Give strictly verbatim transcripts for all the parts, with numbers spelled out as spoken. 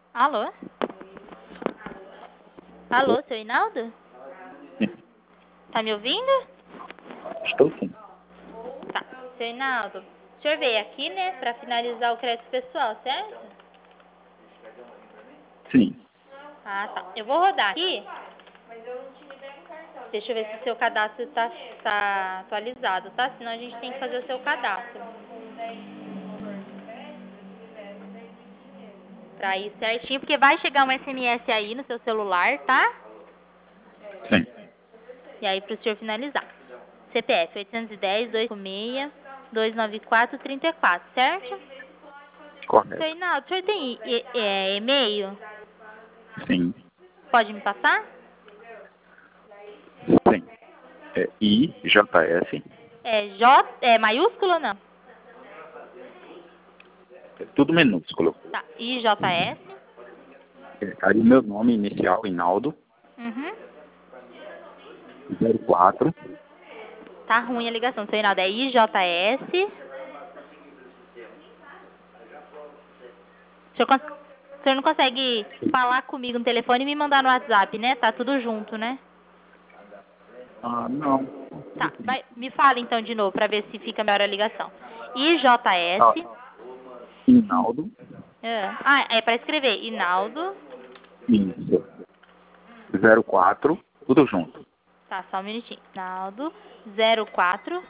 Alô? Alô, seu Hinaldo? Sim. Tá me ouvindo? Estou sim. Tá. Seu Hinaldo, o senhor veio aqui, né, pra finalizar o crédito pessoal, certo? Sim. Ah, tá. Eu vou rodar aqui. Deixa eu ver se o seu cadastro tá, tá atualizado, tá? Senão a gente tem que fazer o seu cadastro. Pra ir certinho, porque vai chegar um S M S aí no seu celular, tá? Sim. E aí pro senhor finalizar. C P F oito um zero, dois cinco seis, dois nove quatro, três quatro, certo? Correto. Seu Hinaldo, o senhor tem e- é, e-mail? Sim. Pode me passar? Sim. É I J S. É J, é maiúsculo ou não? É tudo minúsculo. Tá, I J S. É, aí meu nome inicial, Hinaldo, Uhum. zero quatro. Tá ruim a ligação, seu Hinaldo. É I J S. O senhor, cons- o senhor não consegue falar comigo no telefone e me mandar no WhatsApp, né? Tá tudo junto, né? Ah, não. Tá, vai, me fala então de novo pra ver se fica melhor a ligação. I J Ah, S. Hinaldo. É. Ah, é pra escrever. Hinaldo. Isso. zero quatro. Tudo junto. Tá, só um minutinho. Hinaldo. zero quatro.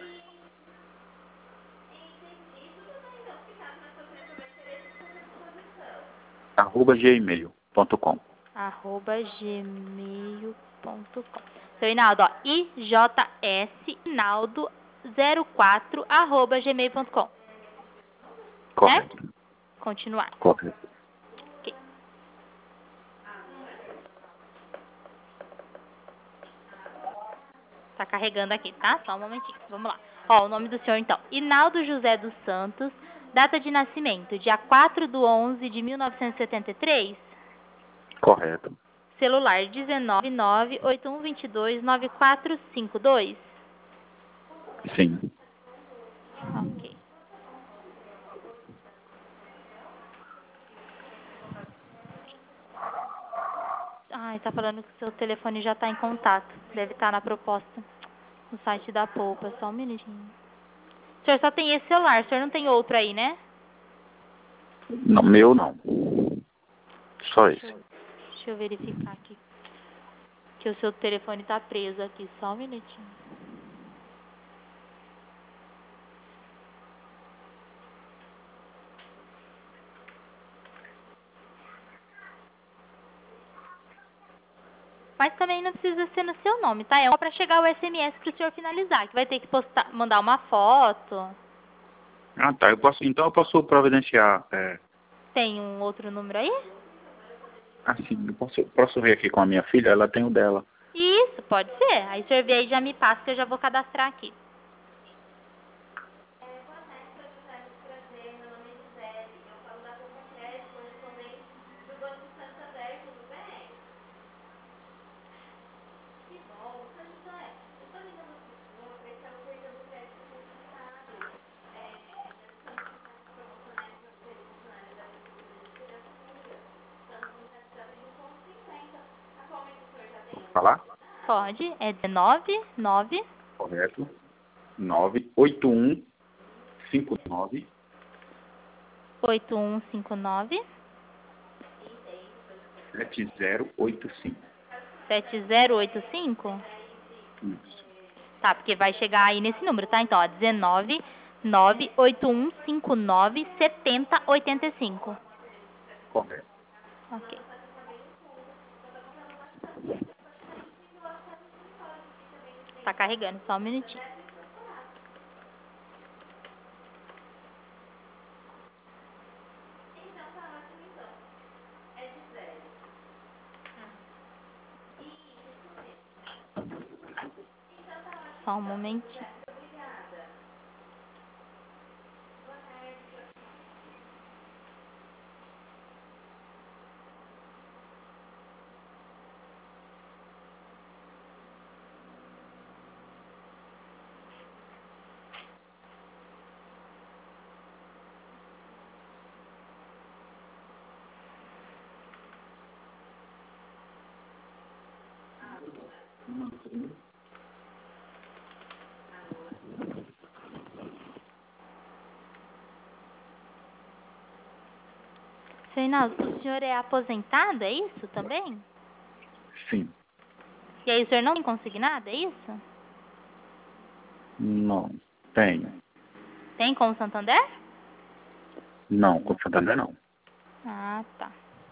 Arroba gmail ponto com. Arroba gmail ponto com. Seu Hinaldo, ó. I J S Hinaldo zero quatro arroba gmail ponto com. Certo? Correto. Continuar. Correto. Ok. Tá carregando aqui, tá? Só um momentinho. Vamos lá. Ó, o nome do senhor, então. Hinaldo José dos Santos. Data de nascimento, dia quatro de onze de mil novecentos e setenta e três. Correto. Celular dezenove nove oito um dois dois nove quatro cinco dois. Sim. Ok. Ai, tá falando que o seu telefone já tá em contato. Deve estar na proposta no site da Poupa. Só um minutinho. O senhor só tem esse celular, o senhor não tem outro aí, né? Não, meu não. Só Deixa esse. eu, deixa eu verificar aqui. Que o seu telefone tá preso aqui. Só um minutinho. Mas também não precisa ser no seu nome, tá? É só pra chegar o S M S pro senhor finalizar. Que vai ter que postar, mandar uma foto. Ah, tá. Eu posso, então eu posso providenciar. É, Tem um outro número aí? assim, eu posso, posso ver aqui com a minha filha, ela tem o dela. Isso, pode ser. Aí o senhor vê aí já me passa que eu já vou cadastrar aqui. Posso falar? Pode. É dezenove nove Correto. nove oito um cinco nove oito um cinco nove sete zero oito cinco. sete zero oito cinco. Isso. Tá, porque vai chegar aí nesse número, tá? Então, ó, dezenove nove oito um cinco nove sete zero oito cinco. Correto. Ok. Tá carregando, só um minutinho. Só um momentinho. Seu Hinaldo, o senhor é aposentado, é isso também? Sim. E aí o senhor não tem consignado, é isso? Não. Tenho. Tem com o Santander? Não, com o Santander não. Ah, tá.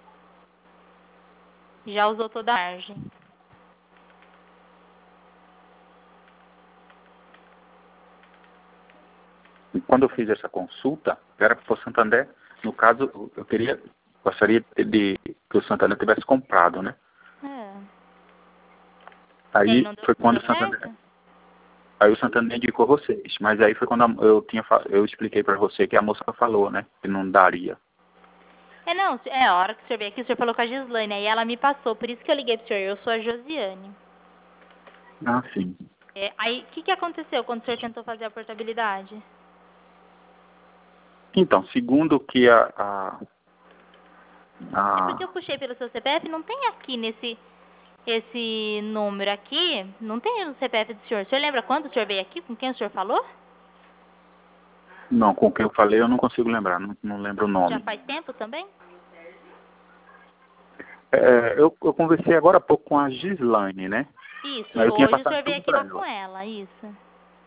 Já usou toda a margem. E quando eu fiz essa consulta, era para o Santander, no caso, eu queria, gostaria de que o Santander tivesse comprado, né? É. E aí Aí não deu, foi não quando deu o Santander, certo? aí o Santander indicou vocês, mas aí foi quando a- eu tinha, fa- eu expliquei para você que a moça falou, né, que não daria. É, não, é, a hora que o senhor veio aqui, o senhor falou com a Gislaine, aí ela me passou, por isso que eu liguei pro senhor, eu sou a Josiane. Ah, sim. É, aí, o que que aconteceu quando o senhor tentou fazer a portabilidade? Então, segundo que a, a, É porque eu a puxei pelo seu C P F, não tem aqui nesse esse número aqui, não tem no C P F do senhor. O senhor lembra quando o senhor veio aqui? Com quem o senhor falou? não, com quem eu falei eu não consigo lembrar, não, não lembro o Já nome. faz tempo também? É, eu, eu conversei agora há pouco com a Gislaine, né? Isso, Mas eu tinha hoje o passado senhor veio tudo aqui para com ela. ela, isso.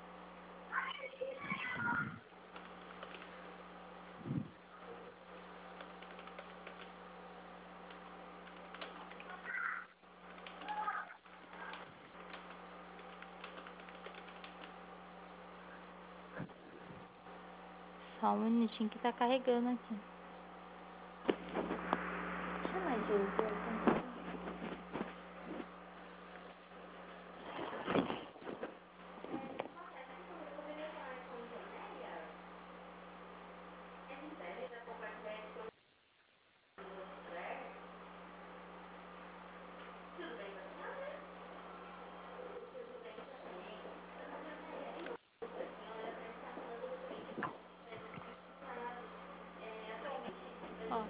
Só um minutinho que tá carregando aqui. Chama a Gilza. Ó.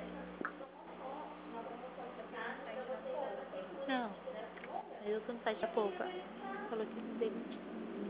Não, eu tô no site da Poupa. Falou que se demitiu.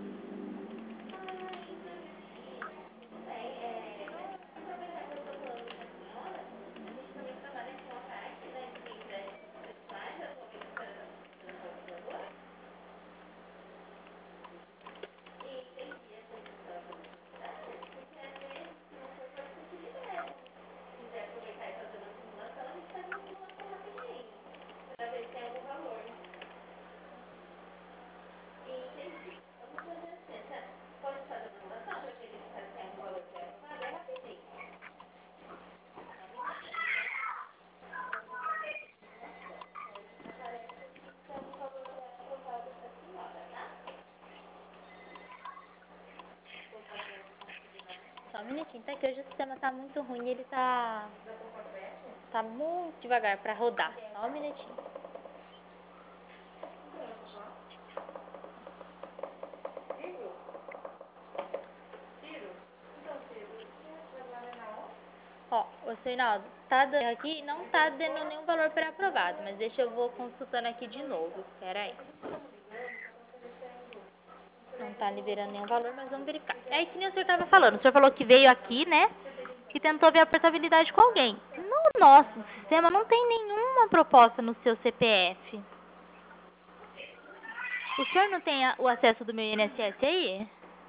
Só um minutinho, tá? Que hoje o sistema tá muito ruim, ele tá... Tá muito devagar pra rodar. Só um minutinho. Ó, o seu Hinaldo, tá dando aqui, não tá dando nenhum valor pré-aprovado, mas deixa eu vou consultando aqui de novo. Pera aí. Não tá liberando nenhum valor, mas vamos verificar. É aí que nem o senhor tava falando. O senhor falou que veio aqui, né? E tentou ver a portabilidade com alguém. No nosso sistema não tem nenhuma proposta no seu C P F. O senhor não tem a- o acesso do meu I N S S aí?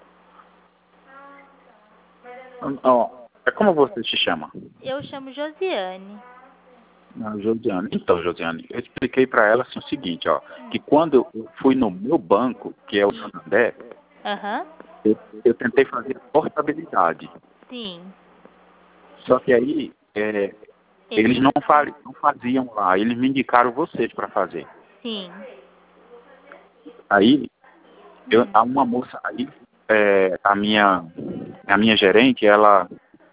Ó, é como você se chama? Eu chamo Josiane. Ah, Josiane. Então, Josiane, eu expliquei para ela assim, o seguinte, ó, que quando eu fui no meu banco, que é o Santander, Aham. eu, eu tentei fazer a portabilidade. Sim. Só que aí é, eles não, fa não faziam lá, eles me indicaram vocês para fazer. Sim. Aí, eu, Hum. há uma moça aí, é, a minha a minha gerente, ela,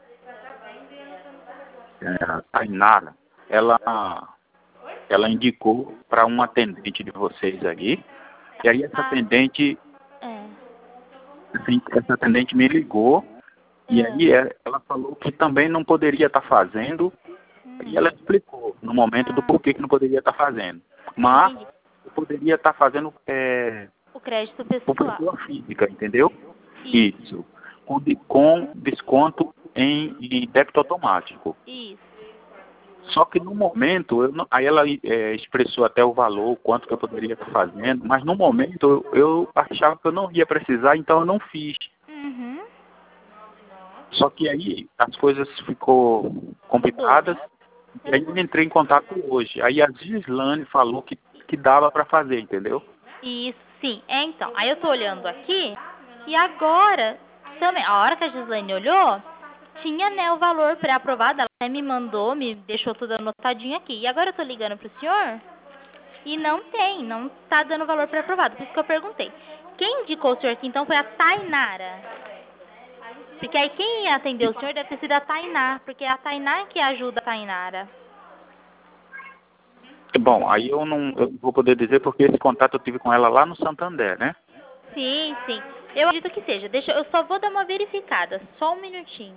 é, a Tainara, ela, ela indicou para um atendente de vocês aí, e aí essa Ah, atendente, é. assim, essa atendente me ligou, e É. aí é- ela falou que também não poderia estar fazendo, Hum. e ela explicou no momento do Ah, porquê que não poderia estar fazendo. Mas entendi. poderia estar fazendo é, O crédito por pessoal. pessoa física, entendeu? Isso. Isso. Com, de- com desconto em, em débito automático. Isso. Só que no momento, eu não- aí ela é, expressou até o valor, quanto que eu poderia estar fazendo, mas no momento eu, eu achava que eu não ia precisar, então eu não fiz. Uhum. Só que aí as coisas ficou complicadas, e aí eu entrei em contato hoje. Aí a Gislane falou que, que dava para fazer, entendeu? Isso, sim. É, então. Aí eu tô olhando aqui e agora também, a hora que a Gislaine olhou, tinha, né, o valor pré-aprovado. Ela até me mandou, me deixou tudo anotadinho aqui. E agora eu tô ligando pro senhor e não tem, não tá dando valor pré-aprovado. Por isso que eu perguntei. Quem indicou o senhor aqui então foi a Tainara. Porque aí quem atendeu o senhor deve ter sido a Tainá, porque é a Tainá que ajuda a Tainara. Bom, aí eu não eu vou poder dizer porque esse contato eu tive com ela lá no Santander, né? Sim, sim. Eu acredito que seja. Deixa, eu só vou dar uma verificada. Só um minutinho.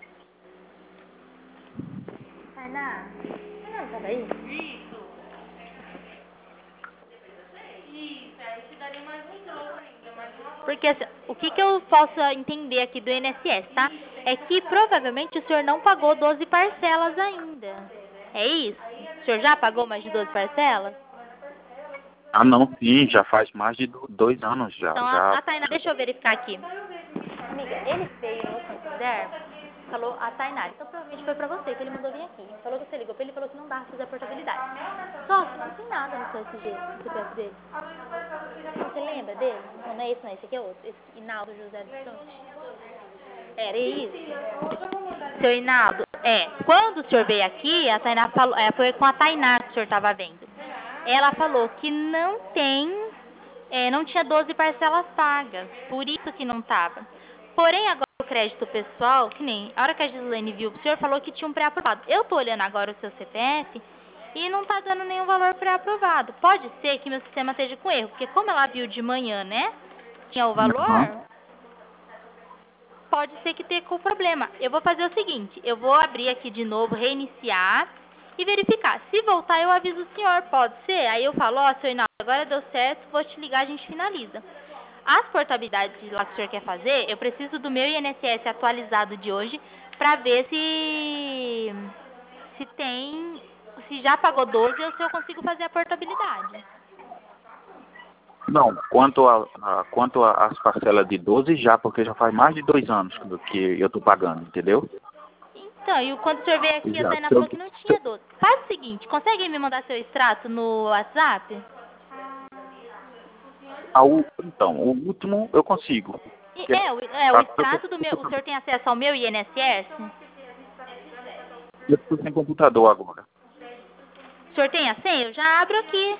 Tainá? Tainá, tá daí? Isso. Isso, aí te daria mais um troco ainda, mais uma. Porque assim, o que, que eu posso entender aqui do I N S S, tá? É que provavelmente o senhor não pagou doze parcelas ainda. É isso? O senhor já pagou mais de doze parcelas? Ah, não, sim, já faz mais de do- dois anos já. Então, a, já a Tainá, deixa eu verificar aqui. Amiga, ele veio no Santander, falou a Tainara. Então, provavelmente foi pra você que ele mandou vir aqui. Falou que você ligou pra ele e falou que não dá pra fazer a portabilidade. Só que não tem nada no seu S G, no C P F dele. Você lembra dele? Não, não é esse não, esse aqui é outro. Esse Inaldo José dos Santos. Era isso? Seu Inaldo, é. Quando o senhor veio aqui, a Tainá falou, é, foi com a Tainá que o senhor tava vendo. Ela falou que não tem, é, não tinha doze parcelas pagas, por isso que não tava. Porém, agora o crédito pessoal, que nem a hora que a Gislaine viu, o senhor falou que tinha um pré-aprovado. Eu tô olhando agora o seu C P F e não tá dando nenhum valor pré-aprovado. Pode ser que meu sistema esteja com erro, porque como ela viu de manhã, né, tinha o valor, Uhum. pode ser que tenha com problema. Eu vou fazer o seguinte, eu vou abrir aqui de novo, reiniciar e verificar. Se voltar, eu aviso o senhor, pode ser? Aí eu falo, ó, seu Inaldo, agora deu certo, vou te ligar, a gente finaliza. As portabilidades lá que o senhor quer fazer, eu preciso do meu I N S S atualizado de hoje para ver se se tem, se já pagou doze ou se eu consigo fazer a portabilidade. Não, quanto a, a quanto a- as parcelas de doze já, porque já faz mais de dois anos que que eu tô pagando, entendeu? Então, e o quando o senhor veio aqui, a Já. Tainá Se eu- falou que não tinha doze. Faz o seguinte, consegue me mandar seu extrato no WhatsApp? a u- então, o último eu consigo. E- Que É, o, é, o tá- extrato do meu, o senhor tem acesso ao meu I N S S? Eu estou sem computador agora. O senhor tem a senha? Eu já abro aqui.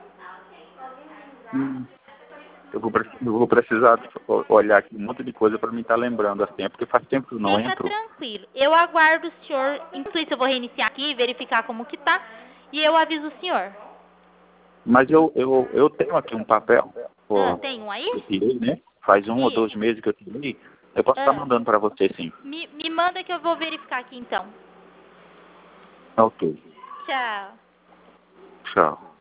Hum, Eu vou, pre- eu vou precisar o- olhar aqui um monte de coisa para me estar lembrando assim, é porque faz tempo que eu não Fica entro. tranquilo. Eu aguardo o senhor. Enquanto isso, eu vou reiniciar aqui, verificar como que tá. E eu aviso o senhor. Mas eu, eu, eu tenho aqui um papel, Ah, ó, tem um que eu aí? tirei, né? Faz um ou dois Isso. meses que eu tirei. Eu posso estar Ah, mandando para você, sim. me, me manda que eu vou verificar aqui então. Ok. Tchau. Tchau.